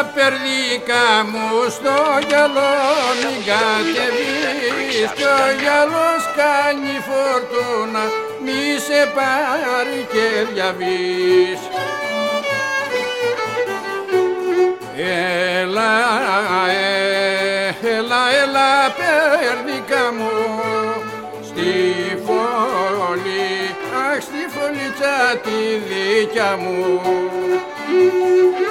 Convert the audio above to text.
περδίκα μου στο γυαλό μην κατεβείς, κι ο γυαλός κάνει φορτούνα, μη σε πάρει και διαβείς. Έλα, έλα περδίκα μου στη φωλή, αχ στη φωλίτσα τη δικιά μου.